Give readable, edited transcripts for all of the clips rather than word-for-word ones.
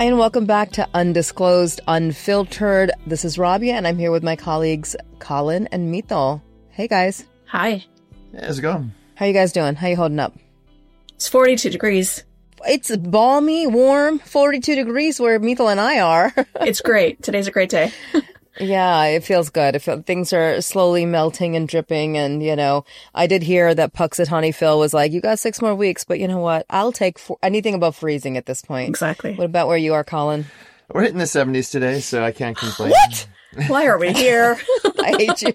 Hi, and welcome back to Undisclosed Unfiltered. This is Rabia, and I'm here with my colleagues Colin and Mithal. Hey, guys. Hi. Hey, how's it going? How you guys doing? How you holding up? It's 42 degrees. It's balmy, warm, 42 degrees where Mithal and I are. It's great. Today's a great day. Yeah, it feels good. Things are slowly melting and dripping. And, you know, I did hear that Puxat Phil was like, you got 6 more weeks. But you know what? I'll take anything above freezing at this point. Exactly. What about where you are, Colin? We're hitting the 70s today, so I can't complain. What? Why are we here? I hate you.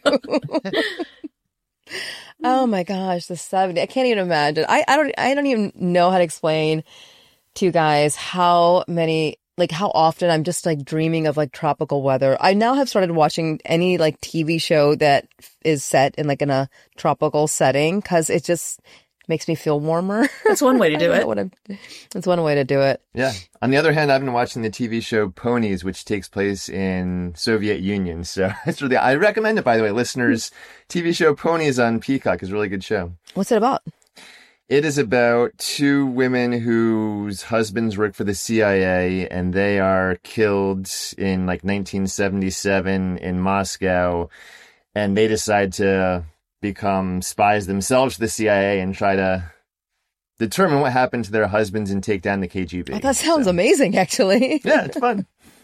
Oh my gosh, the 70s. I can't even imagine. I don't even know how to explain to you guys how often I'm just like dreaming of like tropical weather. I now have started watching any like TV show that is set in a tropical setting because it just makes me feel warmer. That's one way to do it. That's one way to do it. Yeah. On the other hand, I've been watching the TV show Ponies, which takes place in Soviet Union. So I recommend it, by the way, listeners. TV show Ponies on Peacock is a really good show. What's it about? It is about 2 women whose husbands work for the CIA, and they are killed in 1977 in Moscow, and they decide to become spies themselves to the CIA and try to determine what happened to their husbands and take down the KGB. Oh, that sounds amazing, actually. Yeah, it's fun.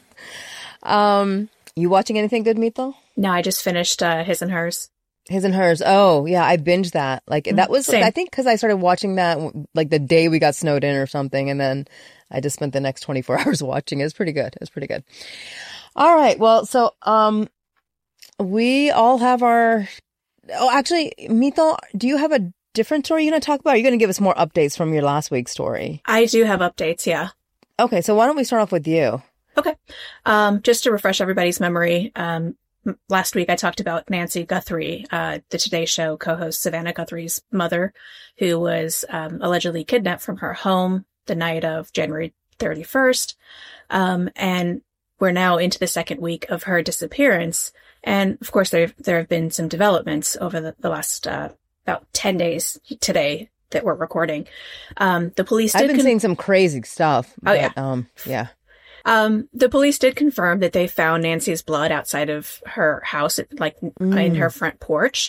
You watching anything good, Mithal? No, I just finished His and Hers. His and Hers. Oh, yeah, I binged that. That was, Same. I think, because I started watching that the day we got snowed in or something, and then I just spent the next 24 hours watching it. It's pretty good. It's pretty good. All right. Well, so we all have our. Oh, actually, Mithal, do you have a different story you're going to talk about? Or are you going to give us more updates from your last week's story? I do have updates, yeah. Okay, so why don't we start off with you? Okay. Just to refresh everybody's memory, last week I talked about Nancy Guthrie, the Today Show co-host Savannah Guthrie's mother, who was allegedly kidnapped from her home the night of January 31st. And we're now into the second week of her disappearance. And of course, there have been some developments over the last about 10 days today that we're recording. The police I've been seeing some crazy stuff. Oh, yeah. Yeah. The police did confirm that they found Nancy's blood outside of her house, in her front porch.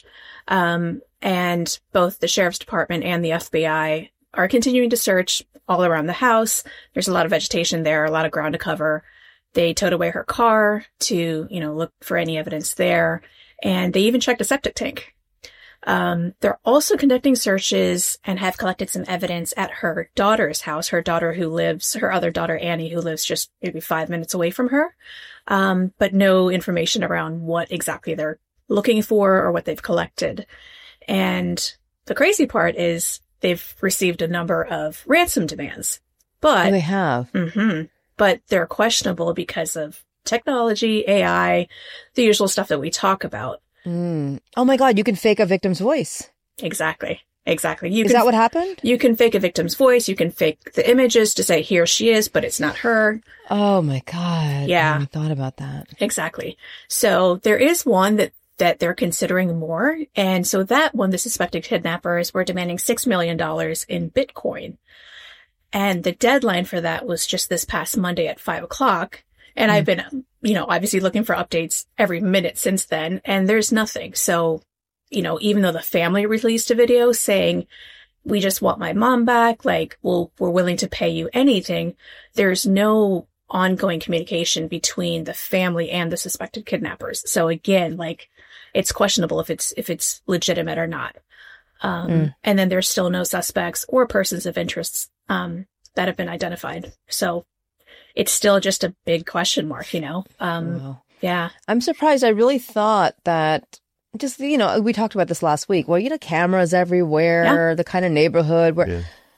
And both the sheriff's department and the FBI are continuing to search all around the house. There's a lot of vegetation there, a lot of ground to cover. They towed away her car to, look for any evidence there. And they even checked a septic tank. They're also conducting searches and have collected some evidence at her daughter's house, her other daughter, Annie, who lives just maybe 5 minutes away from her. But no information around what exactly they're looking for or what they've collected. And the crazy part is they've received a number of ransom demands, but they have. Mm-hmm, but they're questionable because of technology, AI, the usual stuff that we talk about. Oh my God, you can fake a victim's voice. Exactly. Is that what happened? You can fake a victim's voice. You can fake the images to say here she is, but it's not her. Oh my God. Yeah. I hadn't thought about that. Exactly. So there is one that they're considering more. And so that one, the suspected kidnappers were demanding $6 million in Bitcoin. And the deadline for that was just this past Monday at 5:00. And I've been, obviously looking for updates every minute since then, and there's nothing. So, even though the family released a video saying, we just want my mom back, we're willing to pay you anything, there's no ongoing communication between the family and the suspected kidnappers. So again, it's questionable if it's legitimate or not. And then there's still no suspects or persons of interest, that have been identified. So it's still just a big question mark, Wow. Yeah. I'm surprised. I really thought that just, we talked about this last week. Well, cameras everywhere, the kind of neighborhood where,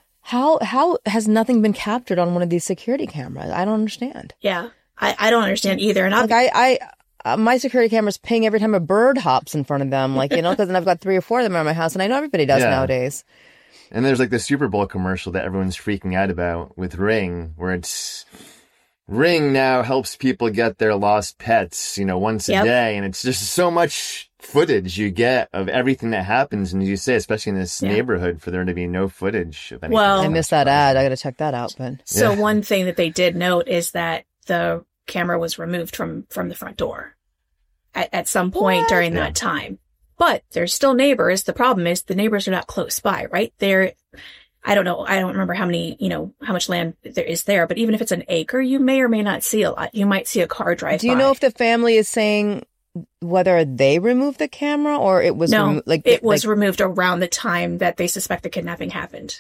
how has nothing been captured on one of these security cameras? I don't understand. Yeah. I don't understand either. And my security cameras ping every time a bird hops in front of them, because I've got 3 or 4 of them around my house, and I know everybody does nowadays. And there's the Super Bowl commercial that everyone's freaking out about with Ring, where it's Ring now helps people get their lost pets, once a day. And it's just so much footage you get of everything that happens. And as you say, especially in this neighborhood, for there to be no footage of anything. Well, I missed that ad. I got to check that out. But so one thing that they did note is that the camera was removed from the front door at some point during that time. But there's still neighbors. The problem is the neighbors are not close by, right? I don't know. I don't remember how much land there is there, but even if it's an acre, you may or may not see a lot. You might see a car drive by. Do you know if the family is saying whether they removed the camera or it was it was removed around the time that they suspect the kidnapping happened?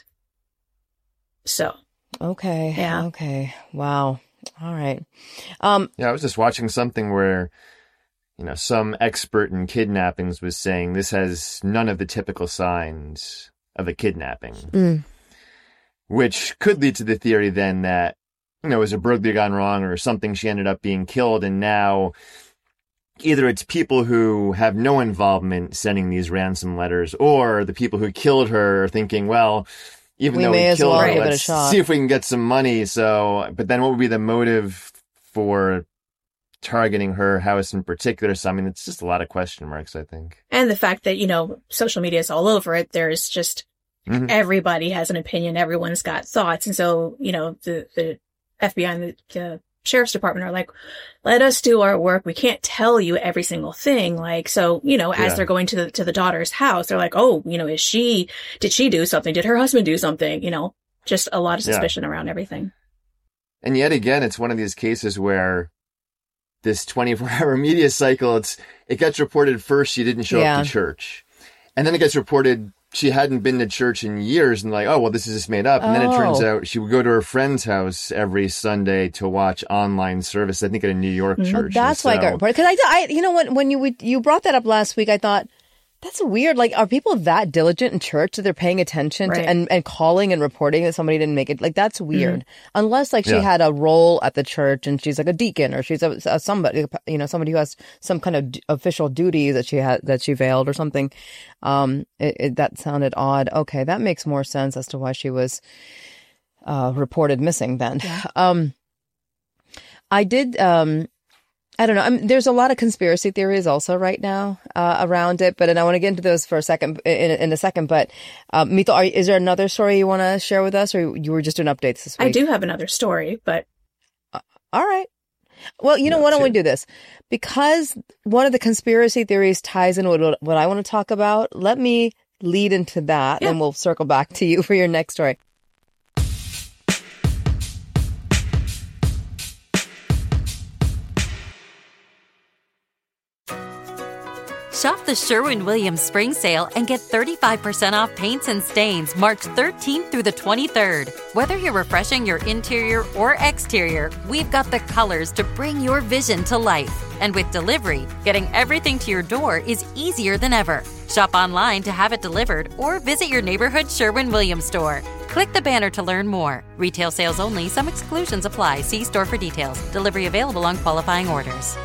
So. Okay. Yeah. Okay. Wow. All right. I was just watching something where, some expert in kidnappings was saying this has none of the typical signs of a kidnapping, which could lead to the theory then that, was a burglary gone wrong or something, she ended up being killed. And now either it's people who have no involvement sending these ransom letters, or the people who killed her are thinking, well, even though we killed her, let's see if we can get some money. So, but then what would be the motive for targeting her house in particular? So, I mean, it's just a lot of question marks, I think. And the fact that, social media is all over it. There's just everybody has an opinion. Everyone's got thoughts. And so, the FBI and the sheriff's department are like, let us do our work. We can't tell you every single thing. Like, so, as they're going to the daughter's house, they're like, oh, did she do something? Did her husband do something? Just a lot of suspicion around everything. And yet again, it's one of these cases where this 24-hour media cycle, it gets reported first she didn't show up to church. And then it gets reported she hadn't been to church in years, and like, oh, well, this is just made up. And then it turns out she would go to her friend's house every Sunday to watch online service, I think at a New York church. That's why I got reported. Because I when you brought that up last week, I thought, that's weird. Like, are people that diligent in church that they're paying attention to and calling and reporting that somebody didn't make it? Like, that's weird. Unless she had a role at the church and she's like a deacon, or she's somebody, somebody who has some kind of official duty that she veiled or something. That sounded odd. Okay, that makes more sense as to why she was reported missing then. Yeah. I did. I don't know. There's a lot of conspiracy theories also right now around it, but I want to get into those for a second in a second. But Mito, is there another story you want to share with us, or you were just doing updates this week? I do have another story, but all right. Well, why don't we do this? Because one of the conspiracy theories ties in with what I want to talk about. Let me lead into that, and we'll circle back to you for your next story. Shop the Sherwin-Williams Spring Sale and get 35% off paints and stains March 13th through the 23rd. Whether you're refreshing your interior or exterior, we've got the colors to bring your vision to life. And with delivery, getting everything to your door is easier than ever. Shop online to have it delivered or visit your neighborhood Sherwin-Williams store. Click the banner to learn more. Retail sales only. Some exclusions apply. See store for details. Delivery available on qualifying orders.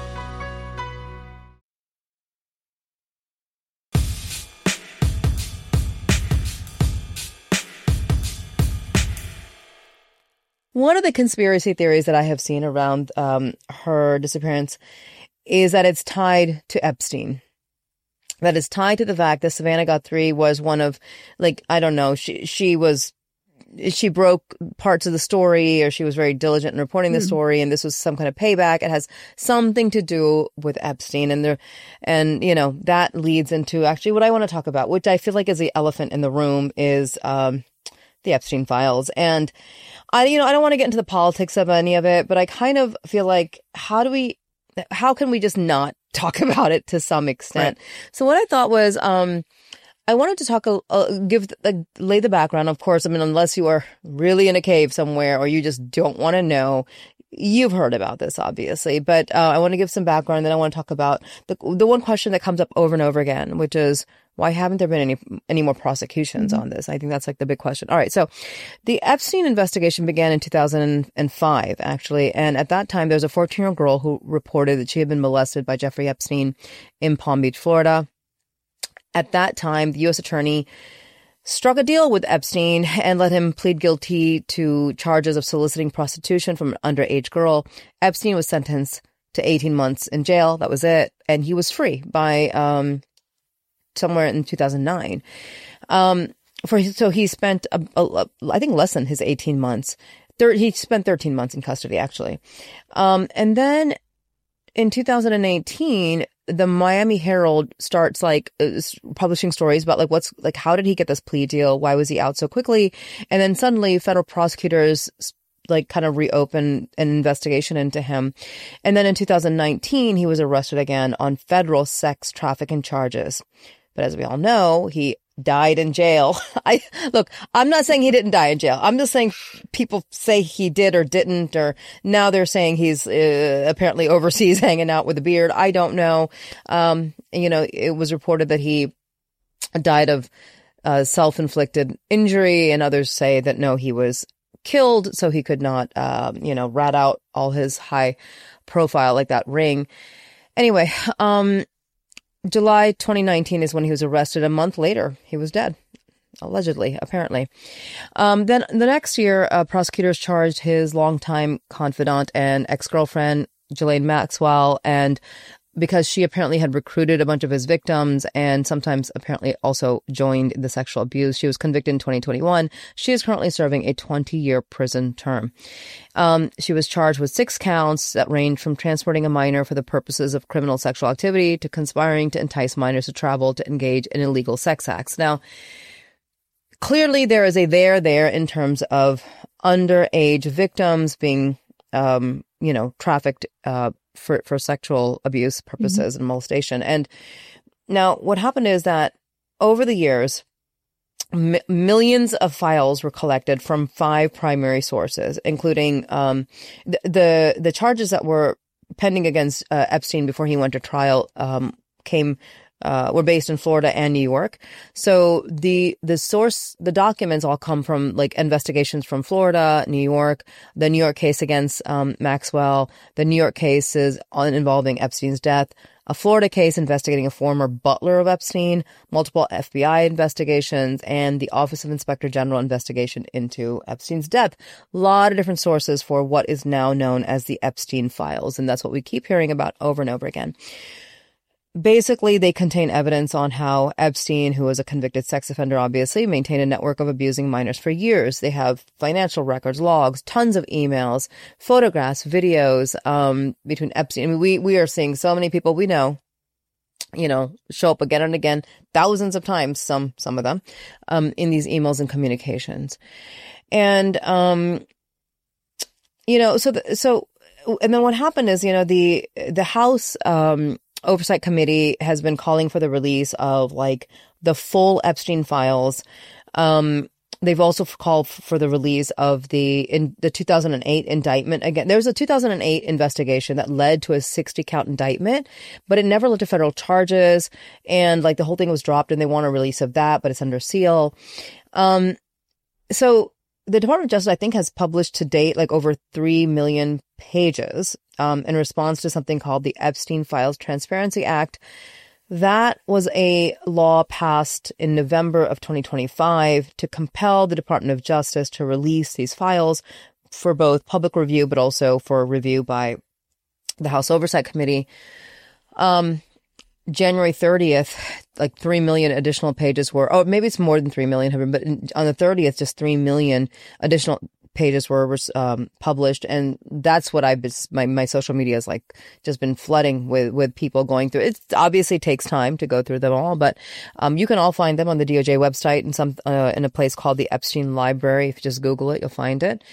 One of the conspiracy theories that I have seen around her disappearance is that it's tied to Epstein. That is tied to the fact that Savannah Guthrie was one of, I don't know, she broke parts of the story, or she was very diligent in reporting the story, and this was some kind of payback. It has something to do with Epstein, and that leads into actually what I want to talk about, which I feel like is the elephant in the room, is the Epstein files. And I don't want to get into the politics of any of it, but I kind of feel like, how can we just not talk about it to some extent? Right. So what I thought was, I wanted to talk, lay the background. Of course, unless you are really in a cave somewhere or you just don't want to know, you've heard about this, obviously. But I want to give some background. Then I want to talk about the one question that comes up over and over again, which is, why haven't there been any more prosecutions on this? I think that's the big question. All right. So the Epstein investigation began in 2005, actually. And at that time, there was a 14-year-old girl who reported that she had been molested by Jeffrey Epstein in Palm Beach, Florida. At that time, the U.S. attorney struck a deal with Epstein and let him plead guilty to charges of soliciting prostitution from an underage girl. Epstein was sentenced to 18 months in jail. That was it. And he was free by somewhere in 2009. So he spent, I think, less than his 18 months. He spent 13 months in custody, actually. And then in 2018, the Miami Herald starts publishing stories about how did he get this plea deal? Why was he out so quickly? And then suddenly federal prosecutors kind of reopen an investigation into him. And then in 2019, he was arrested again on federal sex trafficking charges. But as we all know, he died in jail. I'm not saying he didn't die in jail. I'm just saying people say he did or didn't, or now they're saying he's apparently overseas hanging out with a beard. I don't know. It was reported that he died of self-inflicted injury, and others say that no, he was killed so he could not, rat out all his high profile like that ring. Anyway, July 2019 is when he was arrested. A month later, he was dead, allegedly, apparently. Then the next year, prosecutors charged his longtime confidant and ex-girlfriend, Ghislaine Maxwell, and because she apparently had recruited a bunch of his victims and sometimes apparently also joined the sexual abuse. She was convicted in 2021. She is currently serving a 20-year prison term. She was charged with 6 counts that range from transporting a minor for the purposes of criminal sexual activity to conspiring to entice minors to travel to engage in illegal sex acts. Now, clearly there is a there in terms of underage victims being, trafficked, for sexual abuse purposes and molestation. And now what happened is that over the years, millions of files were collected from 5 primary sources, including the charges that were pending against Epstein before he went to trial were based in Florida and New York. So the documents all come from investigations from Florida, New York, the New York case against Maxwell, the New York cases involving Epstein's death, a Florida case investigating a former butler of Epstein, multiple FBI investigations, and the Office of Inspector General investigation into Epstein's death. A lot of different sources for what is now known as the Epstein files, and that's what we keep hearing about over and over again. Basically, they contain evidence on how Epstein, who was a convicted sex offender, obviously, maintained a network of abusing minors for years. They have financial records, logs, tons of emails, photographs, videos between Epstein. I mean, we are seeing so many people we know, show up again and again, thousands of times, some of them, in these emails and communications. And, and then what happened is, the House, Oversight Committee has been calling for the release of the full Epstein files. They've also called for the release of the 2008 indictment. Again, there was a 2008 investigation that led to a 60-count indictment, but it never led to federal charges. And the whole thing was dropped, and they want a release of that, but it's under seal. So the Department of Justice, I think, has published to date over 3 million pages in response to something called the Epstein Files Transparency Act. That was a law passed in November of 2025 to compel the Department of Justice to release these files for both public review, but also for review by the House Oversight Committee. January 30th, 3 million additional pages were, maybe it's more than 3 million, but on the 30th, just 3 million additional pages were published. And that's what my social media is just been flooding with people going through. It obviously takes time to go through them all, but you can all find them on the DOJ website and in a place called the Epstein Library. If you just Google it, you'll find it.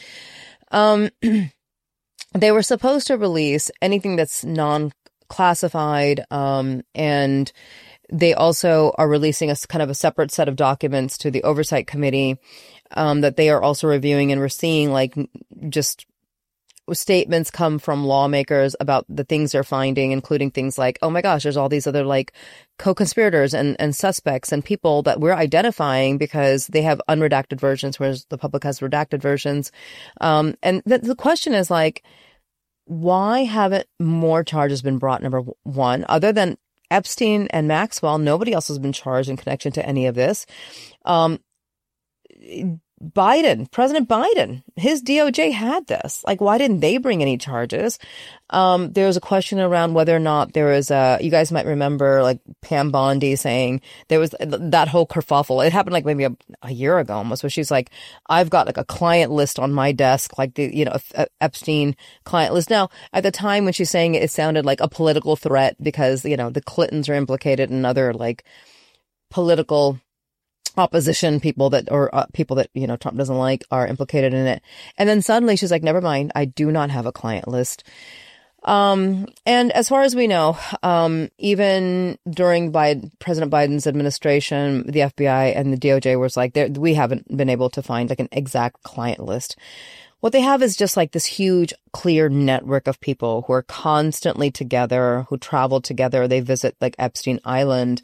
They were supposed to release anything that's non-classified, and they also are releasing a kind of a separate set of documents to the Oversight Committee that they are also reviewing, and we're seeing just statements come from lawmakers about the things they're finding, including things like, oh my gosh, there's all these other co-conspirators and suspects and people that we're identifying because they have unredacted versions, whereas the public has redacted versions. And the question is why haven't more charges been brought? Number one, other than Epstein and Maxwell, nobody else has been charged in connection to any of this. President Biden, his DOJ had this. Like, why didn't they bring any charges? There was a question around whether or not there was you guys might remember like Pam Bondi saying there was that whole kerfuffle. It happened like maybe a year ago almost, where she's like, I've got like a client list on my desk, like the, Epstein client list. Now, at the time when she's saying it, it sounded like a political threat because, the Clintons are implicated and other like political opposition people that Trump doesn't like are implicated in it. And then suddenly she's like, never mind, I do not have a client list. And as far as we know, even during President Biden's administration, the FBI and the DOJ was like, we haven't been able to find like an exact client list. What they have is just like this huge, clear network of people who are constantly together, who travel together. They visit like Epstein Island.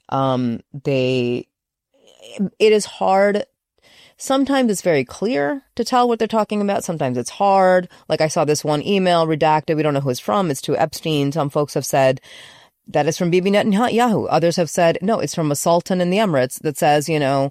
It is hard. Sometimes it's very clear to tell what they're talking about. Sometimes it's hard. Like I saw this one email redacted. We don't know who it's from. It's to Epstein. Some folks have said that it's from Bibi Netanyahu. Others have said, no, it's from a sultan in the Emirates that says,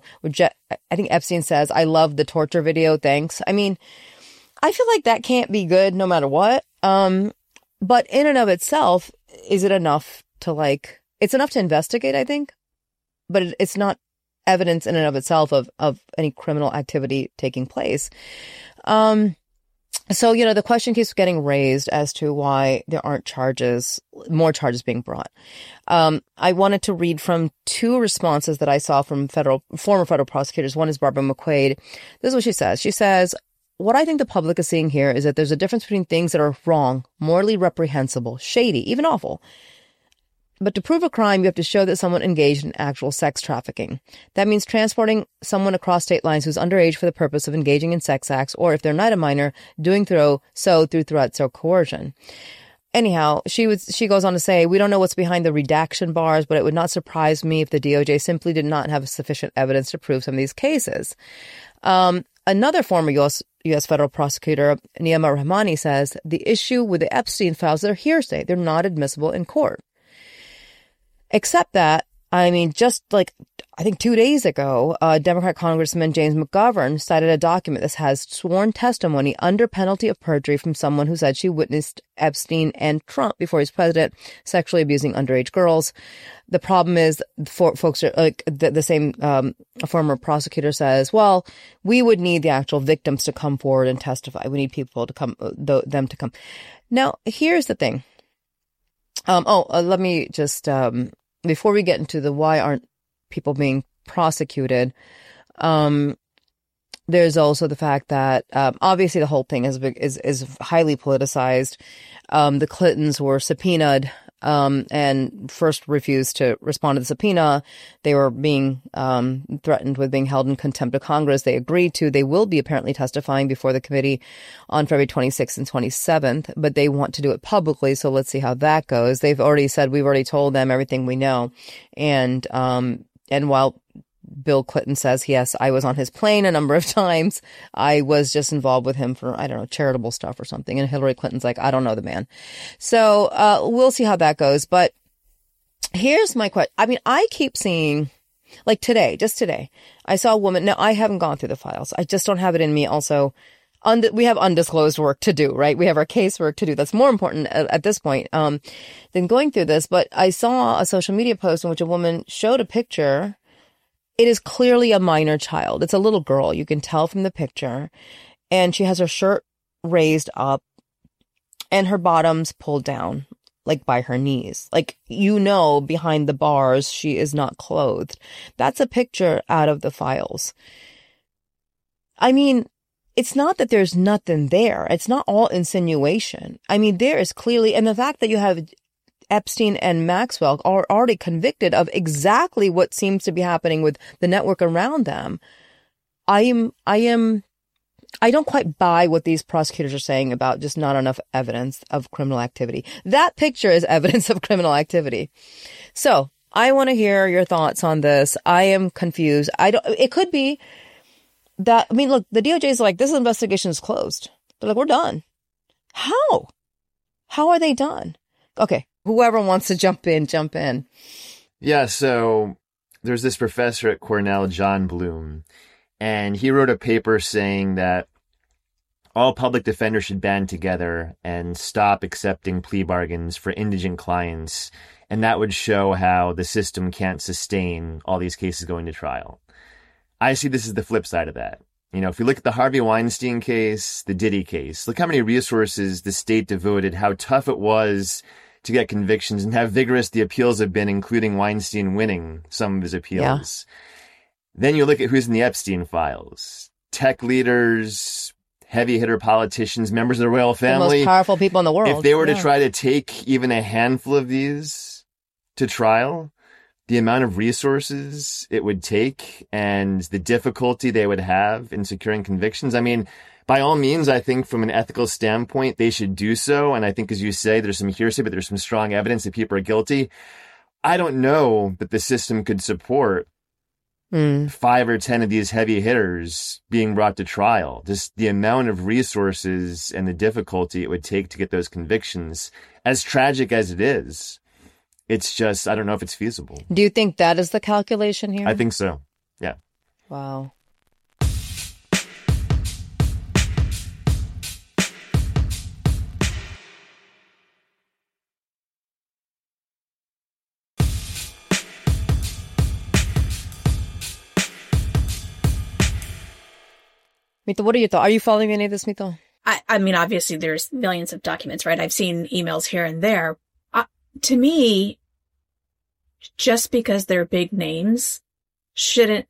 I think Epstein says, I love the torture video. Thanks. I mean, I feel like that can't be good no matter what. But in and of itself, is it enough to it's enough to investigate, I think, but it's not evidence in and of itself of any criminal activity taking place. So, the question keeps getting raised as to why there aren't more charges being brought. I wanted to read from two responses that I saw from former federal prosecutors. One is Barbara McQuaid. This is what she says. She says, what I think the public is seeing here is that there's a difference between things that are wrong, morally reprehensible, shady, even awful. But to prove a crime, you have to show that someone engaged in actual sex trafficking. That means transporting someone across state lines who's underage for the purpose of engaging in sex acts, or if they're not a minor, doing so through threats or coercion. Anyhow, she goes on to say, we don't know what's behind the redaction bars, but it would not surprise me if the DOJ simply did not have sufficient evidence to prove some of these cases. Another former U.S. federal prosecutor, Neama Rahmani, says the issue with the Epstein files, they're hearsay. They're not admissible in court. Except that, just like, I think 2 days ago, Democrat Congressman James McGovern cited a document that has sworn testimony under penalty of perjury from someone who said she witnessed Epstein and Trump, before he was president, sexually abusing underage girls. The problem is, folks are like the same former prosecutor says, well, we would need the actual victims to come forward and testify. We need people to come, them to come. Now, here's the thing. Let me just, before we get into the why aren't people being prosecuted, there's also the fact that obviously the whole thing is highly politicized. The Clintons were subpoenaed and first refused to respond to the subpoena. They were being threatened with being held in contempt of Congress. They agreed to. They will be apparently testifying before the committee on February 26th and 27th, but they want to do it publicly. So let's see how that goes. They've already said, we've already told them everything we know. And while Bill Clinton says, yes, I was on his plane a number of times, I was just involved with him for, I don't know, charitable stuff or something. And Hillary Clinton's like, I don't know the man. So we'll see how that goes. But here's my question. I keep seeing, like just today, I saw a woman. Now, I haven't gone through the files. I just don't have it in me. Also, we have undisclosed work to do, right? We have our case work to do. That's more important at this point than going through this. But I saw a social media post in which a woman showed a picture. It is clearly a minor child. It's a little girl. You can tell from the picture. And she has her shirt raised up and her bottoms pulled down, like by her knees. Like, behind the bars, she is not clothed. That's a picture out of the files. It's not that there's nothing there. It's not all insinuation. There is clearly, and the fact that you have Epstein and Maxwell are already convicted of exactly what seems to be happening with the network around them. I don't quite buy what these prosecutors are saying about just not enough evidence of criminal activity. That picture is evidence of criminal activity. So I want to hear your thoughts on this. I am confused. It could be that, look, the DOJ is like, this investigation is closed. They're like, we're done. How? How are they done? Okay. Whoever wants to jump in. Yeah, so there's this professor at Cornell, John Bloom, And he wrote a paper saying that all public defenders should band together and stop accepting plea bargains for indigent clients. And that would show how the system can't sustain all these cases going to trial. I see this as the flip side of that. You know, if you look at the Harvey Weinstein case, the Diddy case, look how many resources the state devoted, how tough it was to get convictions, and how vigorous the appeals have been, including Weinstein winning some of his appeals. Yeah. Then you look at who's in the Epstein files. Tech leaders, heavy hitter politicians, members of the royal family. The most powerful people in the world. If they were to try to take even a handful of these to trial, the amount of resources it would take and the difficulty they would have in securing convictions. I mean, by all means, I think from an ethical standpoint, they should do so. And I think, as you say, there's some hearsay, but there's some strong evidence that people are guilty. I don't know that the system could support 5 or 10 of these heavy hitters being brought to trial. Just the amount of resources and the difficulty it would take to get those convictions, as tragic as it is, it's just, I don't know if it's feasible. Do you think that is the calculation here? I think so. Yeah. Wow. Mito, what are your thoughts? Are you following any of this, Mito? I mean, obviously there's millions of documents, right? I've seen emails here and there. To me, just because they're big names shouldn't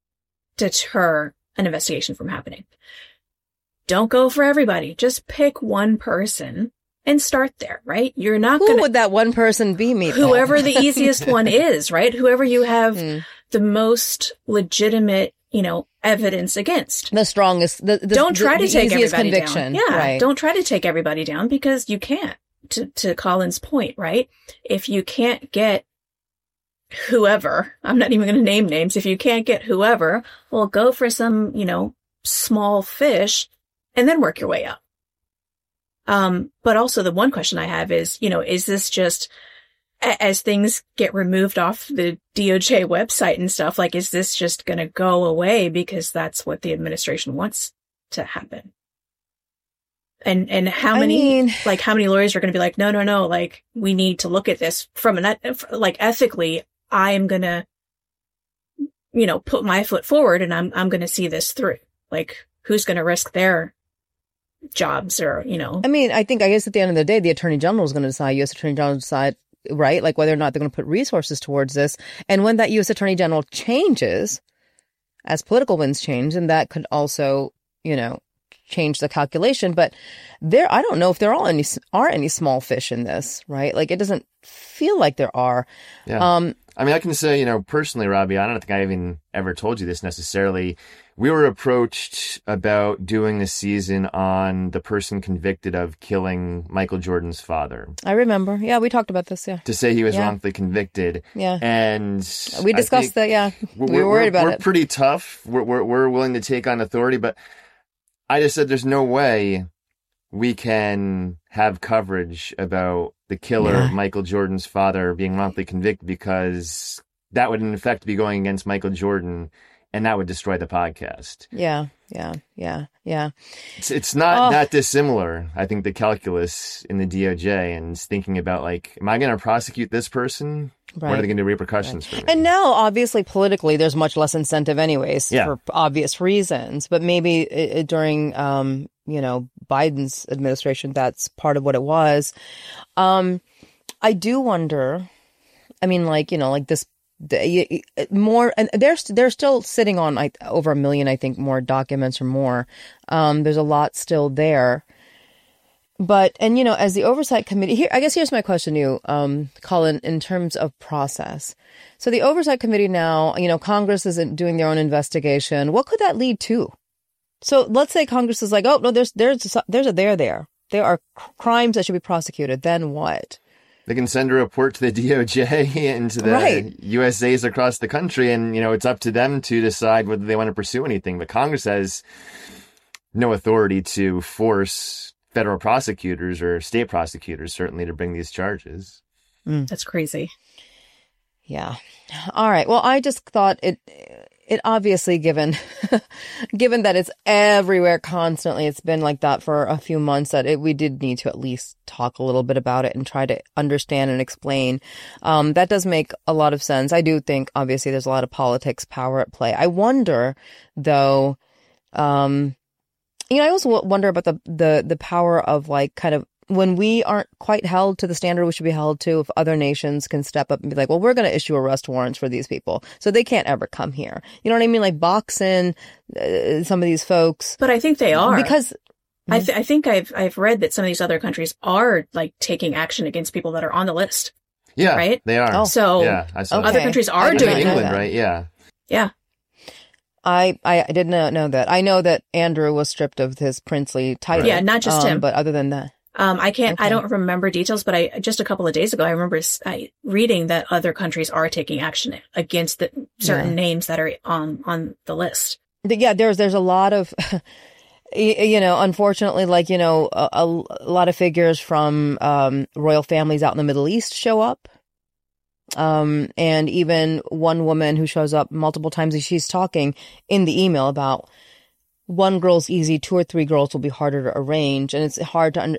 deter an investigation from happening. Don't go for everybody. Just pick one person and start there, right? You're not going to... Who would that one person be, Mito? Whoever the easiest one is, right? Whoever you have the most legitimate, evidence against. The strongest, don't try to take everybody conviction. down. Yeah. Right. Don't try to take everybody down because you can't, to Colin's point, right? If you can't get whoever, I'm not even going to name names. If you can't get whoever, well, go for some, small fish and then work your way up. But also the one question I have is, is this just, as things get removed off the DOJ website and stuff, like, is this just going to go away because that's what the administration wants to happen? And how many, how many lawyers are going to be like, no, like, we need to look at this from ethically, I am going to, put my foot forward and I'm going to see this through. Like, who's going to risk their jobs or, I guess at the end of the day, the Attorney General is going to decide, U.S. Attorney General decide, right? Like whether or not they're going to put resources towards this. And when that U.S. Attorney General changes, as political winds change, and that could also, change the calculation. But I don't know if there are any small fish in this, right? Like it doesn't feel like there are. Yeah. I can say, personally, Robbie, I don't think I even ever told you this necessarily. We were approached about doing this season on the person convicted of killing Michael Jordan's father. I remember. Yeah, we talked about this, yeah. To say he was wrongfully convicted. Yeah. And we discussed that, yeah. We were worried about it. We're pretty tough. We're willing to take on authority, but I just said there's no way we can have coverage about the killer, Michael Jordan's father, being wrongfully convicted, because that would in effect be going against Michael Jordan, and that would destroy the podcast. Yeah. It's not that dissimilar, I think, the calculus in the DOJ and thinking about, like, am I going to prosecute this person? Right. What are they going to do repercussions for me? And now, obviously, politically, there's much less incentive anyways for obvious reasons. But maybe during, Biden's administration, that's part of what it was. I do wonder, this more, and they're still sitting on over 1 million, I think, more documents or more. There's a lot still there. But, as the oversight committee here, I guess here's my question to you, Colin, in terms of process. So the oversight committee now, Congress isn't doing their own investigation. What could that lead to? So let's say Congress is like, oh, no, there's a there. There are crimes that should be prosecuted. Then what? They can send a report to the DOJ and to the USAs across the country, and, it's up to them to decide whether they want to pursue anything. But Congress has no authority to force federal prosecutors or state prosecutors, certainly, to bring these charges. That's crazy. Yeah. All right. Well, I just thought it it obviously, given that it's everywhere constantly, it's been like that for a few months, that we did need to at least talk a little bit about it and try to understand and explain. That does make a lot of sense. I do think, obviously, there's a lot of politics power at play. I wonder, though, I also wonder about the power of, like, kind of, when we aren't quite held to the standard we should be held to, if other nations can step up and be like, well, we're going to issue arrest warrants for these people, so they can't ever come here. You know what I mean? Like, box in some of these folks. But I think they are. Because I think I've read that some of these other countries are, like, taking action against people that are on the list. Yeah, right? They are. Oh. So yeah, I saw other that. countries are doing England, that. right? Yeah. Yeah. I did not know that. I know that Andrew was stripped of his princely title. Yeah, not just him. But other than that. I don't remember details, but just a couple of days ago, I remember reading that other countries are taking action against the certain names that are on the list. Yeah, there's a lot of, unfortunately, like, a lot of figures from royal families out in the Middle East show up. And even one woman who shows up multiple times, she's talking in the email about one girl's easy, 2 or 3 girls will be harder to arrange. And it's hard to,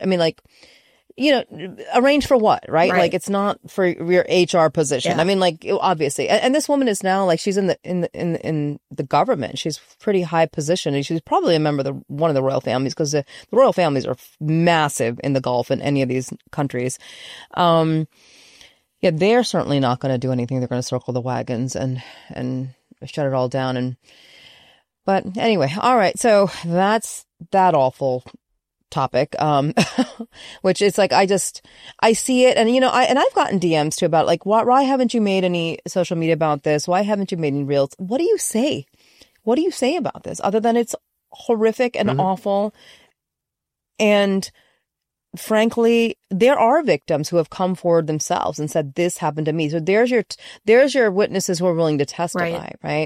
arrange for what, right? Like, it's not for your HR position. Yeah. I mean, like, obviously, and this woman is now, like, she's in the government. She's pretty high position, and she's probably a member of one of the royal families, because the royal families are massive in the Gulf and any of these countries. Yeah, they're certainly not going to do anything. They're going to circle the wagons and shut it all down. But anyway, all right. So that's that awful topic, which is like, I see it, and I've gotten DMs too about, like, why haven't you made any social media about this? Why haven't you made any reels? What do you say? What do you say about this, other than it's horrific and awful? And frankly, there are victims who have come forward themselves and said, this happened to me. So there's your witnesses who are willing to testify, right?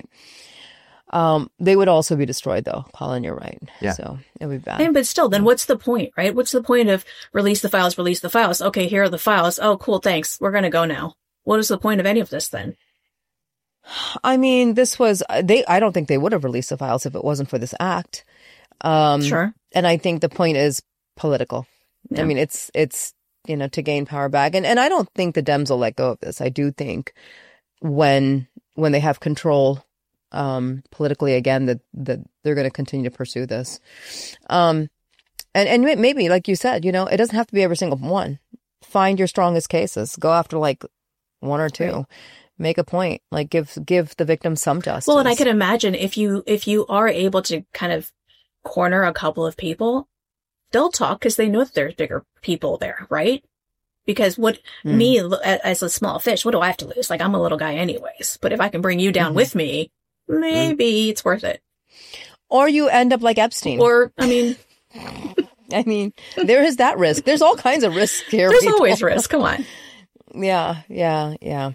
They would also be destroyed, though. Colin, you're right. Yeah. So it would be bad. But still, then what's the point, right? What's the point of release the files? Okay, here are the files. Oh, cool. Thanks. We're going to go now. What is the point of any of this then? I mean, I don't think they would have released the files if it wasn't for this act. Sure. And I think the point is political. Yeah. I mean, it's to gain power back. And I don't think the Dems will let go of this. I do think when they have control politically again, that they're going to continue to pursue this. And maybe, like you said, it doesn't have to be every single one. Find your strongest cases. Go after, like, 1 or 2. Right. Make a point. Like, give the victim some justice. Well, and I can imagine if you are able to kind of corner a couple of people, they'll talk because they know that there's bigger people there, right? Because me, as a small fish, what do I have to lose? Like, I'm a little guy anyways. But if I can bring you down with me, maybe it's worth it. Or you end up like Epstein. Or, I mean, there is that risk. There's all kinds of risks here. There's always risk. Come on. Yeah.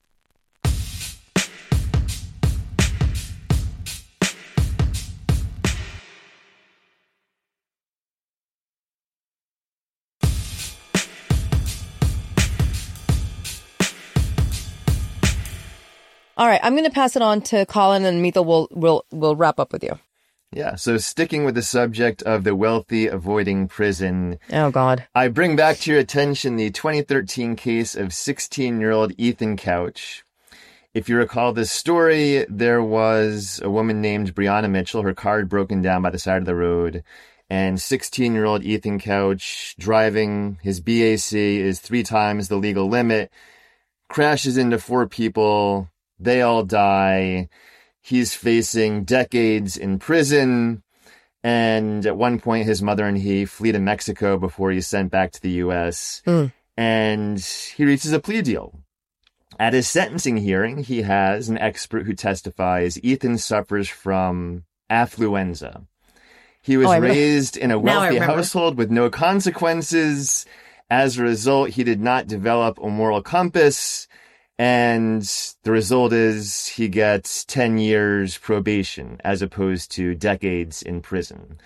All right, I'm going to pass it on to Colin, and Mita will wrap up with you. Yeah, so sticking with the subject of the wealthy avoiding prison. Oh, God. I bring back to your attention the 2013 case of 16-year-old Ethan Couch. If you recall this story, there was a woman named Brianna Mitchell. Her car had broken down by the side of the road. And 16-year-old Ethan Couch, driving his BAC is 3 times the legal limit, crashes into 4 people. They all die. He's facing decades in prison. And at one point, his mother and he flee to Mexico before he's sent back to the U.S. And he reaches a plea deal. At his sentencing hearing, he has an expert who testifies Ethan suffers from affluenza. He was raised in a wealthy household with no consequences. As a result, he did not develop a moral compass. And the result is he gets 10 years probation as opposed to decades in prison.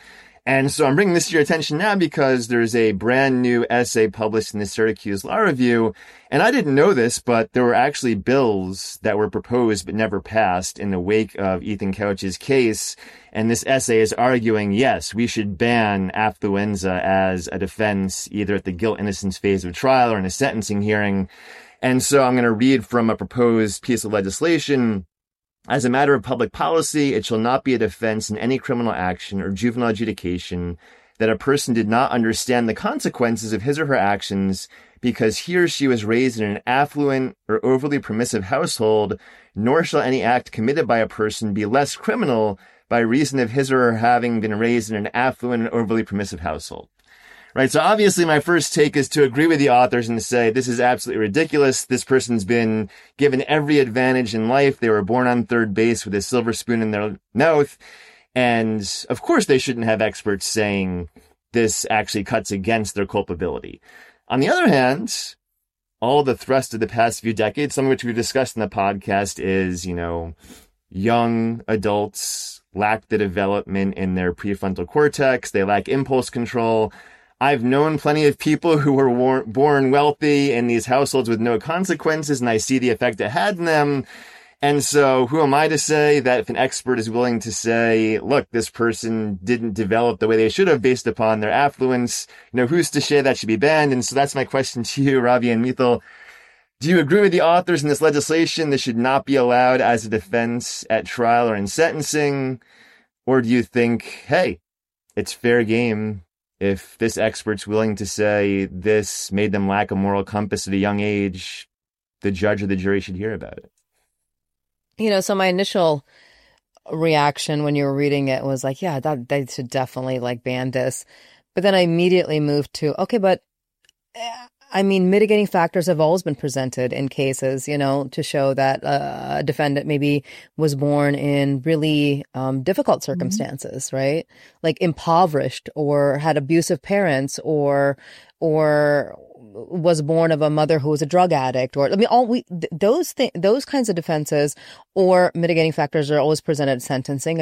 And so I'm bringing this to your attention now because there's a brand new essay published in the Syracuse Law Review. And I didn't know this, but there were actually bills that were proposed but never passed in the wake of Ethan Couch's case. And this essay is arguing, yes, we should ban affluenza as a defense, either at the guilt-innocence phase of trial or in a sentencing hearing. And so I'm going to read from a proposed piece of legislation. As a matter of public policy, it shall not be a defense in any criminal action or juvenile adjudication that a person did not understand the consequences of his or her actions because he or she was raised in an affluent or overly permissive household, nor shall any act committed by a person be less criminal by reason of his or her having been raised in an affluent and overly permissive household. Right. So obviously my first take is to agree with the authors and say this is absolutely ridiculous. This person's been given every advantage in life. They were born on third base with a silver spoon in their mouth. And of course they shouldn't have experts saying this actually cuts against their culpability. On the other hand, all the thrust of the past few decades, some of which we've discussed in the podcast, is, young adults lack the development in their prefrontal cortex. They lack impulse control. I've known plenty of people who were born wealthy in these households with no consequences, and I see the effect it had on them. And so who am I to say that if an expert is willing to say, look, this person didn't develop the way they should have based upon their affluence, who's to say that should be banned? And so that's my question to you, Ravi and Mithil. Do you agree with the authors in this legislation? This should not be allowed as a defense at trial or in sentencing? Or do you think, hey, it's fair game if this expert's willing to say this made them lack a moral compass at a young age, the judge or the jury should hear about it? So my initial reaction when you were reading it was like, yeah, that they should definitely ban this. But then I immediately moved to, okay, but mitigating factors have always been presented in cases, to show that a defendant maybe was born in really difficult circumstances, right? Like impoverished or had abusive parents or was born of a mother who was a drug addict those kinds of defenses or mitigating factors are always presented at sentencing.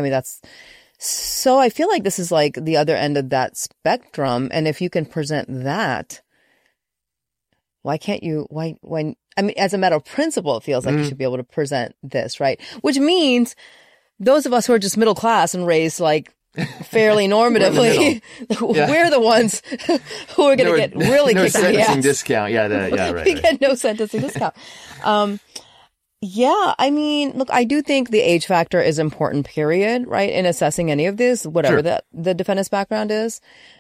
So I feel like this is like the other end of that spectrum. And if you can present that, why can't you, as a matter of principle, it feels like you should be able to present this, right? Which means those of us who are just middle class and raised fairly normatively, we're the ones who are going to get really kicked in the ass. No sentencing discount. Right. We get no sentencing discount. Look, I do think the age factor is important, period, right? In assessing any of this, whatever the defendant's background is.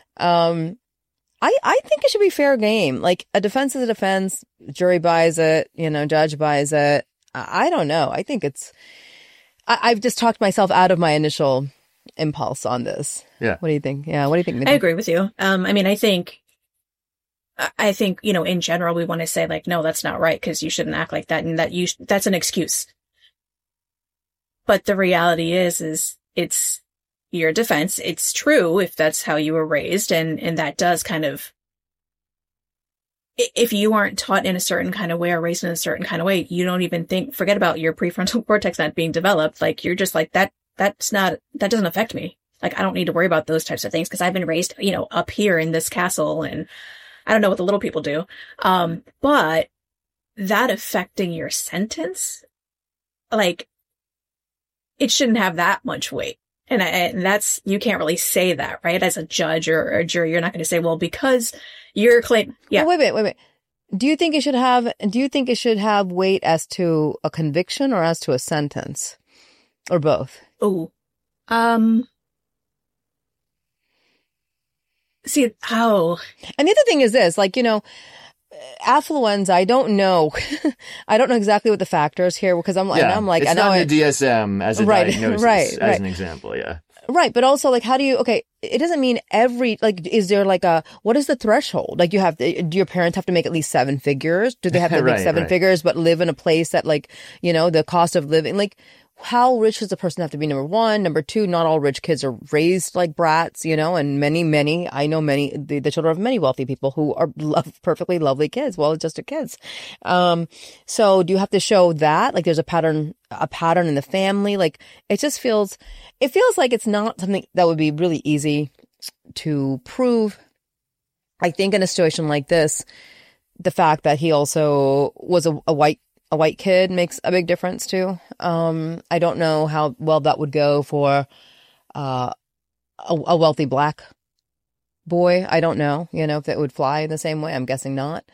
I think it should be fair game. Like a defense is a defense, jury buys it, judge buys it. I don't know. I think I've just talked myself out of my initial impulse on this. Yeah. What do you think? Yeah. What do you think, Nikki? I agree with you. I think, in general, we want to say no, that's not right because you shouldn't act like that. And that's an excuse. But the reality is it's your defense. It's true if that's how you were raised. And that does kind of, if you aren't taught in a certain kind of way or raised in a certain kind of way, you don't even forget about your prefrontal cortex not being developed. You're just that doesn't affect me. I don't need to worry about those types of things because I've been raised, up here in this castle and I don't know what the little people do. But that affecting your sentence, it shouldn't have that much weight. And that's, you can't really say that, right? As a judge or a jury, you're not going to say, well, because you're claiming, yeah. Well, wait. Do you think it should have weight as to a conviction or as to a sentence? Or both? Oh, see, how? And the other thing is this, affluenza, I don't know. I don't know exactly what the factors here because it's not the DSM as a diagnosis, as an example, yeah. Right, but also how do you? Okay, it doesn't mean is there what is the threshold? Do your parents have to make at least 7 figures? Do they have to make 7 figures but live in a place that the cost of living how rich does a person have to be? Number one. Number two, not all rich kids are raised like brats, and many, I know many, the children of many wealthy people who are perfectly lovely kids, well-adjusted kids. So do you have to show that? There's a pattern in the family? It feels like it's not something that would be really easy to prove. I think in a situation like this, the fact that he also was a white kid makes a big difference too. I don't know how well that would go for a wealthy black boy. I don't know, if that would fly the same way. I'm guessing not.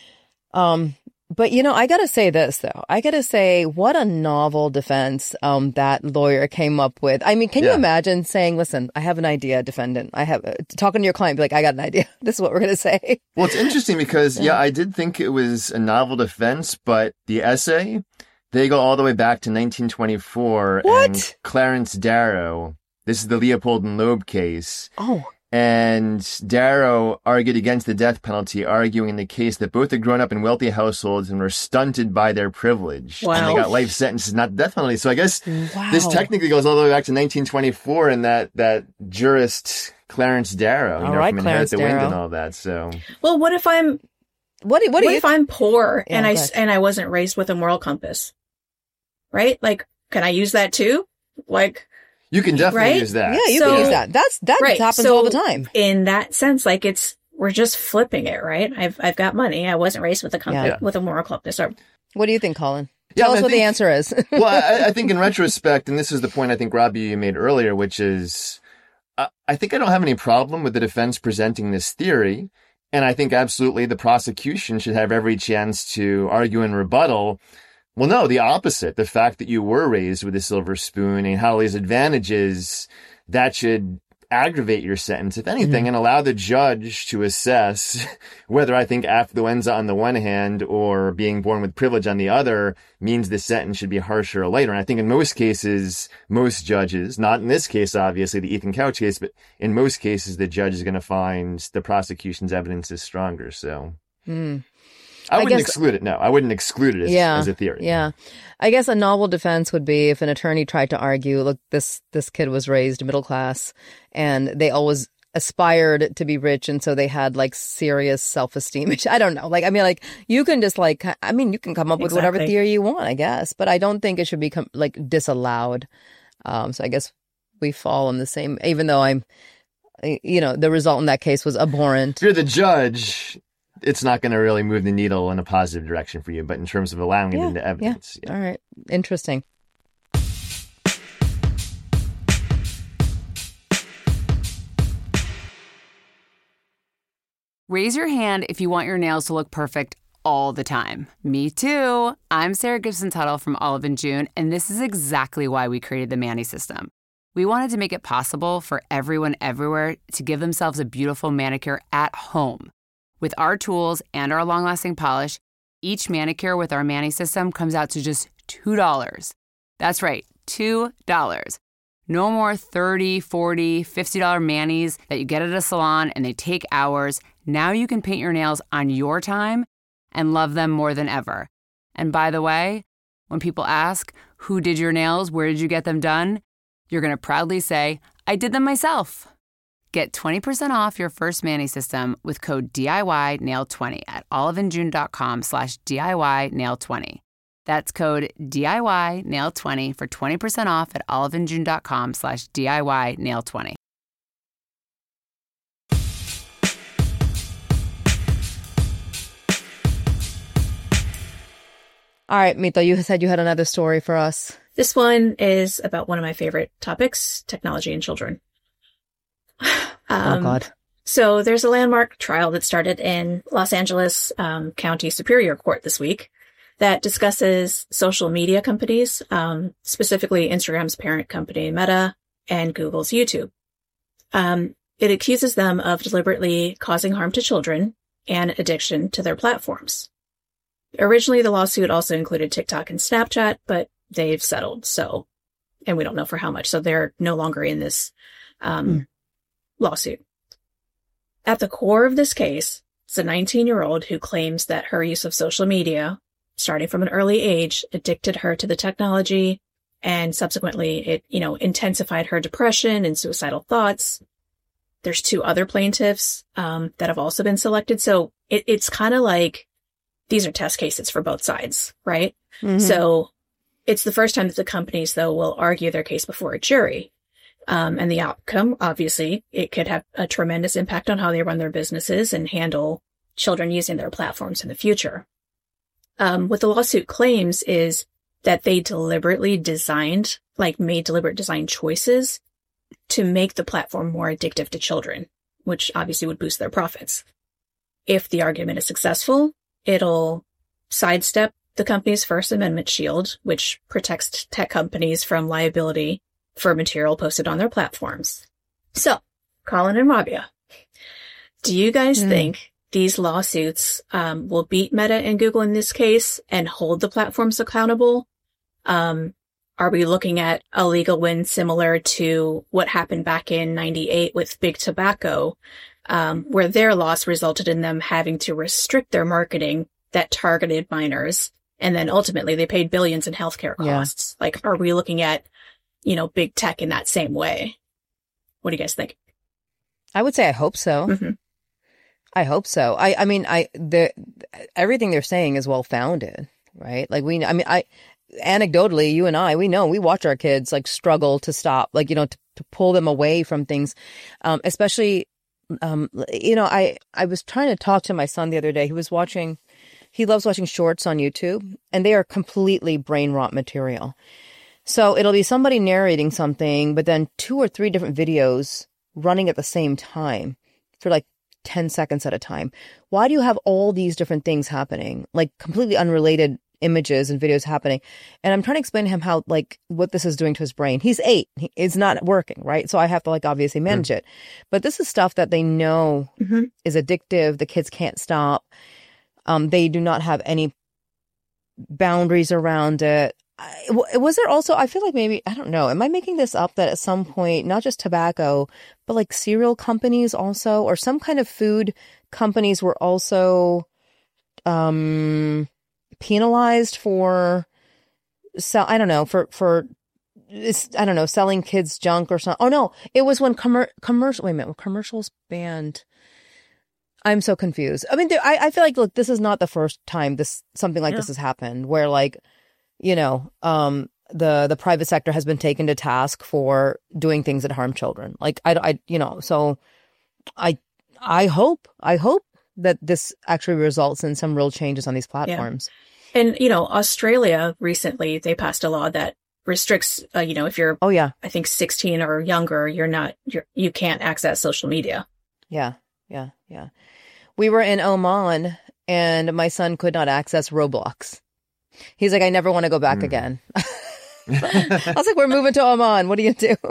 But, I got to say this, though. I got to say, what a novel defense that lawyer came up with. I mean, can you imagine saying, listen, I have an idea, defendant. I have talking to your client, be like, I got an idea. This is what we're going to say. Well, it's interesting because, I did think it was a novel defense, but the essay, they go all the way back to 1924. What? And Clarence Darrow, this is the Leopold and Loeb case. Oh. And Darrow argued against the death penalty, arguing in the case that both had grown up in wealthy households and were stunted by their privilege. Wow. And they got life sentences, not death penalty. So I guess this technically goes all the way back to 1924 and that jurist Clarence Darrow, from Inherit the Wind and all that. So, well, what if I'm if I'm poor and I wasn't raised with a moral compass, right? Like, can I use that too? Like. You can definitely use that. Yeah, you can use that. That right. happens all the time. In that sense, like we're just flipping it, right? I've got money. I wasn't raised with with a moral compass. What do you think, Colin? Tell us what the answer is. Well, I think in retrospect, and this is the point I think, Robbie, you made earlier, which is, I think I don't have any problem with the defense presenting this theory. And I think absolutely the prosecution should have every chance to argue in rebuttal. Well, no, the opposite. The fact that you were raised with a silver spoon and had all these advantages, that should aggravate your sentence, if anything, and allow the judge to assess whether I think affluenza on the one hand or being born with privilege on the other means the sentence should be harsher or lighter. And I think in most cases, most judges, not in this case, obviously, the Ethan Couch case, but in most cases, the judge is going to find the prosecution's evidence is stronger. So... I wouldn't exclude it. No, I wouldn't exclude it as a theory. Yeah. I guess a novel defense would be if an attorney tried to argue, look, this kid was raised middle class and they always aspired to be rich. And so they had like serious self-esteem. I don't know. You can just you can come up with whatever theory you want, I guess. But I don't think it should be disallowed. So I guess we fall in the same, even though the result in that case was abhorrent. If you're the judge, it's not going to really move the needle in a positive direction for you, but in terms of allowing it into evidence. Yeah. All right. Interesting. Raise your hand if you want your nails to look perfect all the time. Me too. I'm Sarah Gibson Tuttle from Olive & June, and this is exactly why we created the Manny system. We wanted to make it possible for everyone everywhere to give themselves a beautiful manicure at home. With our tools and our long-lasting polish, each manicure with our Manny system comes out to just $2. That's right, $2. No more $30, $40, $50 manis that you get at a salon and they take hours. Now you can paint your nails on your time and love them more than ever. And by the way, when people ask, who did your nails, where did you get them done? You're going to proudly say, I did them myself. Get 20% off your first Manny system with code DIYNail20 at oliveandjune.com/DIYNail20. That's code DIYNail20 for 20% off at oliveandjune.com/DIYNail20. All right, Mito, you said you had another story for us. This one is about one of my favorite topics, technology and children. Oh, God. So there's a landmark trial that started in Los Angeles County Superior Court this week that discusses social media companies, specifically Instagram's parent company, Meta, and Google's YouTube. It accuses them of deliberately causing harm to children and addiction to their platforms. Originally, the lawsuit also included TikTok and Snapchat, but they've settled. So, and we don't know for how much. So they're no longer in this lawsuit. At the core of this case is a 19-year-old who claims that her use of social media, starting from an early age, addicted her to the technology, and subsequently it, intensified her depression and suicidal thoughts. There's 2 other plaintiffs that have also been selected. So it's kind of like these are test cases for both sides, right? Mm-hmm. So it's the first time that the companies, though, will argue their case before a jury. And the outcome, obviously, it could have a tremendous impact on how they run their businesses and handle children using their platforms in the future. What the lawsuit claims is that they deliberately made deliberate design choices to make the platform more addictive to children, which obviously would boost their profits. If the argument is successful, it'll sidestep the company's First Amendment shield, which protects tech companies from liability for material posted on their platforms. So, Colin and Rabia, do you guys think these lawsuits will beat Meta and Google in this case and hold the platforms accountable? Are we looking at a legal win similar to what happened back in 98 with Big Tobacco, where their loss resulted in them having to restrict their marketing that targeted minors, and then ultimately they paid billions in healthcare costs? Yeah. Like, are we looking at, big tech in that same way? What do you guys think? I would say I hope so. Mm-hmm. I hope so. I mean, everything they're saying is well founded, right? Like anecdotally, you and I, we watch our kids like struggle to stop, like, to pull them away from things. Especially, I was trying to talk to my son the other day. He loves watching shorts on YouTube, and they are completely brain rot material. So it'll be somebody narrating something, but then 2 or 3 different videos running at the same time for like 10 seconds at a time. Why do you have all these different things happening, like completely unrelated images and videos happening? And I'm trying to explain to him how, like, what this is doing to his brain. He's 8. It's not working, right? So I have to, like, obviously manage it. But this is stuff that they know is addictive. The kids can't stop. They do not have any boundaries around it. Was there also, I feel like maybe, I don't know, am I making this up, that at some point, not just tobacco, but like cereal companies also, or some kind of food companies were also penalized for, selling kids junk or something. Oh no, it was when commercials banned. I'm so confused. I mean, I feel like, look, this is not the first time something like this has happened, where, like, the private sector has been taken to task for doing things that harm children. Like, so I hope that this actually results in some real changes on these platforms. Yeah. And, Australia recently, they passed a law that restricts, if you're, I think 16 or younger, you can't access social media. Yeah. We were in Oman and my son could not access Roblox. He's like, I never want to go back again. I was like, we're moving to Oman. What do you do?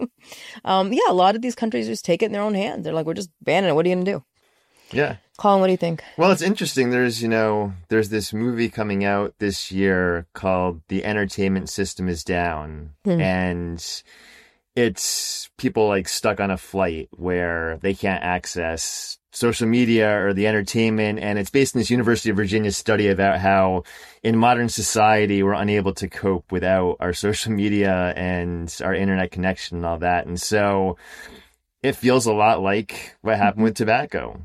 A lot of these countries just take it in their own hands. They're like, we're just banning it. What are you going to do? Yeah. Colin, what do you think? Well, it's interesting. There's this movie coming out this year called The Entertainment System is Down. And it's people like stuck on a flight where they can't access social media or the entertainment. And it's based on this University of Virginia study about how in modern society, we're unable to cope without our social media and our internet connection and all that. And so it feels a lot like what happened with tobacco.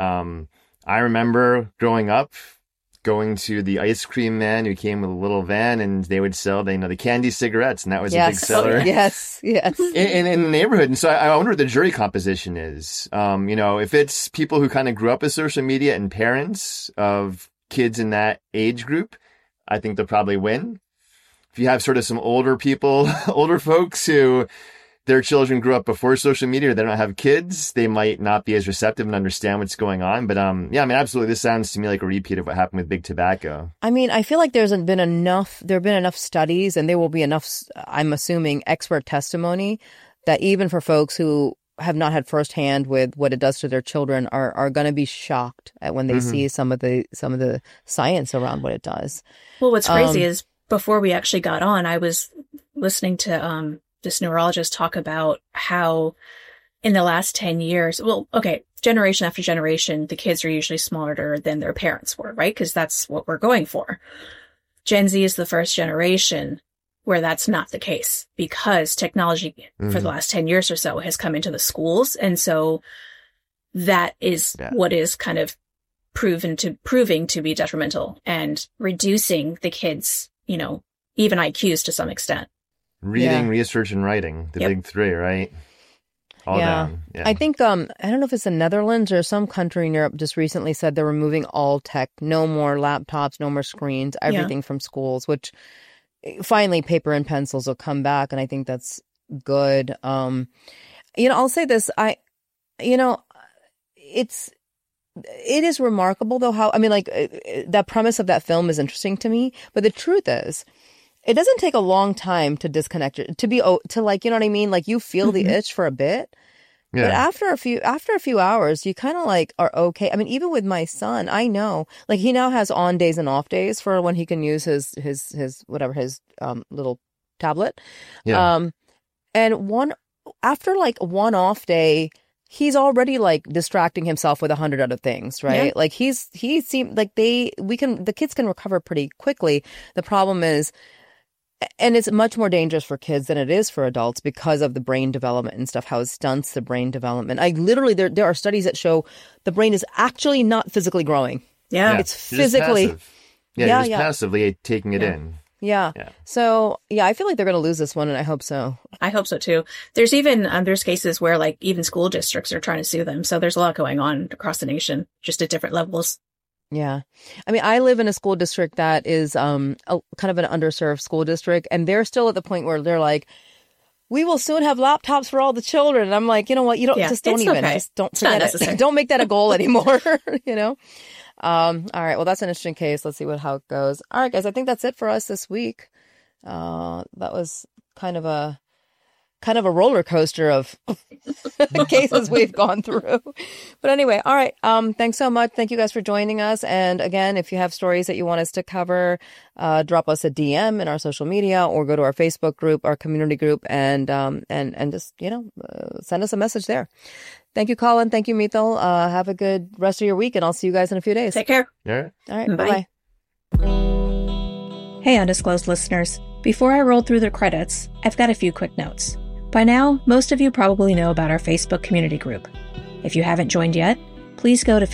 I remember growing up, going to the ice cream man who came with a little van, and they would sell the candy cigarettes, and that was a big seller. Yes. in the neighborhood. And so I wonder what the jury composition is. If it's people who kind of grew up with social media and parents of kids in that age group, I think they'll probably win. If you have sort of some older folks who their children grew up before social media, or they don't have kids, they might not be as receptive and understand what's going on. But absolutely, this sounds to me like a repeat of what happened with Big Tobacco. I mean, I feel like there have been enough studies, and there will be enough, I'm assuming, expert testimony that even for folks who have not had firsthand with what it does to their children are going to be shocked at when they see some of the science around what it does. Well, what's crazy is before we actually got on, I was listening to this neurologist talk about how in the last 10 years, generation after generation, the kids are usually smarter than their parents were, right? Because that's what we're going for. Gen Z is the first generation where that's not the case, because technology for the last 10 years or so has come into the schools. And so that is what is kind of proving to be detrimental and reducing the kids, even IQs to some extent. Reading, Yeah. research, and writing. The Yep. big three, right? All down. Yeah. I think I don't know if it's the Netherlands or some country in Europe just recently said they're removing all tech, no more laptops, no more screens, everything from schools, which finally paper and pencils will come back, and I think that's good. I'll say this, it is remarkable though how that premise of that film is interesting to me, but the truth is it doesn't take a long time to disconnect to you know what I mean? Like you feel the itch for a bit, Yeah. but after a few hours, you kind of like are okay. I mean, even with my son, I know like he now has on days and off days for when he can use his little tablet. Yeah. And after like one off day, he's already like distracting himself with 100 other things, right? Yeah. Like he seemed like the kids can recover pretty quickly. The problem is, and it's much more dangerous for kids than it is for adults because of the brain development and stuff, how it stunts the brain development. There are studies that show the brain is actually not physically growing. Yeah. It's You're just physically. passive. Yeah, you're just Yeah. passively taking it in. Yeah. Yeah. So, yeah, I feel like they're going to lose this one, and I hope so. I hope so too. There's even, there's cases where like even school districts are trying to sue them. So there's a lot going on across the nation, just at different levels. Yeah. I mean, I live in a school district that is kind of an underserved school district, and they're still at the point where they're like, we will soon have laptops for all the children. And I'm like, you know what? Don't It's even, okay. just don't It's not forget necessary. it. Don't make that a goal anymore, you know? All right. Well, that's an interesting case. Let's see how it goes. All right, guys. I think that's it for us this week. That was kind of a roller coaster of cases we've gone through. But anyway, all right. Thanks so much. Thank you guys for joining us. And again, if you have stories that you want us to cover, drop us a DM in our social media or go to our Facebook group, our community group, and just, send us a message there. Thank you, Colin. Thank you, Mithal. Have a good rest of your week, and I'll see you guys in a few days. Take care. Yeah. All right. Bye. Bye-bye. Hey, Undisclosed listeners. Before I roll through the credits, I've got a few quick notes. By now, most of you probably know about our Facebook community group. If you haven't joined yet, please go to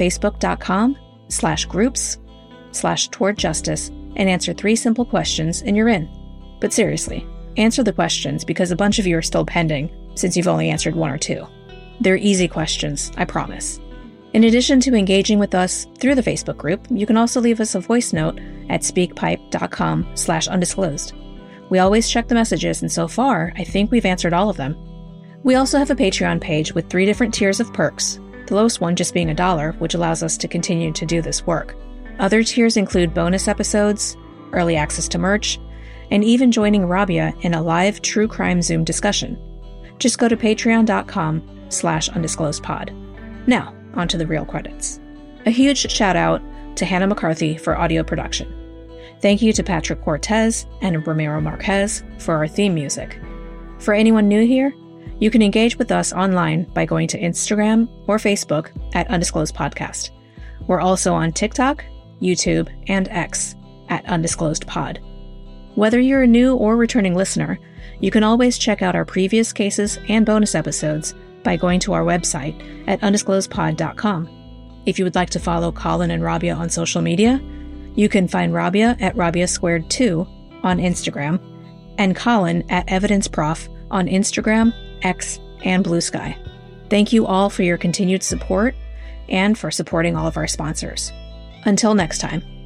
facebook.com/groups/towardjustice and answer 3 simple questions and you're in. But seriously, answer the questions because a bunch of you are still pending since you've only answered 1 or 2. They're easy questions, I promise. In addition to engaging with us through the Facebook group, you can also leave us a voice note at speakpipe.com/undisclosed. We always check the messages, and so far, I think we've answered all of them. We also have a Patreon page with 3 different tiers of perks, the lowest one just being $1, which allows us to continue to do this work. Other tiers include bonus episodes, early access to merch, and even joining Rabia in a live true crime Zoom discussion. Just go to patreon.com/undisclosedpod. Now, onto the real credits. A huge shout out to Hannah McCarthy for audio production. Thank you to Patrick Cortez and Ramiro Marquez for our theme music. For anyone new here, you can engage with us online by going to Instagram or Facebook at Undisclosed Podcast. We're also on TikTok, YouTube, and X at Undisclosed Pod. Whether you're a new or returning listener, you can always check out our previous cases and bonus episodes by going to our website at undisclosedpod.com. If you would like to follow Colin and Rabia on social media, you can find Rabia at Rabia2 on Instagram and Colin at EvidenceProf on Instagram, X, and Blue Sky. Thank you all for your continued support and for supporting all of our sponsors. Until next time.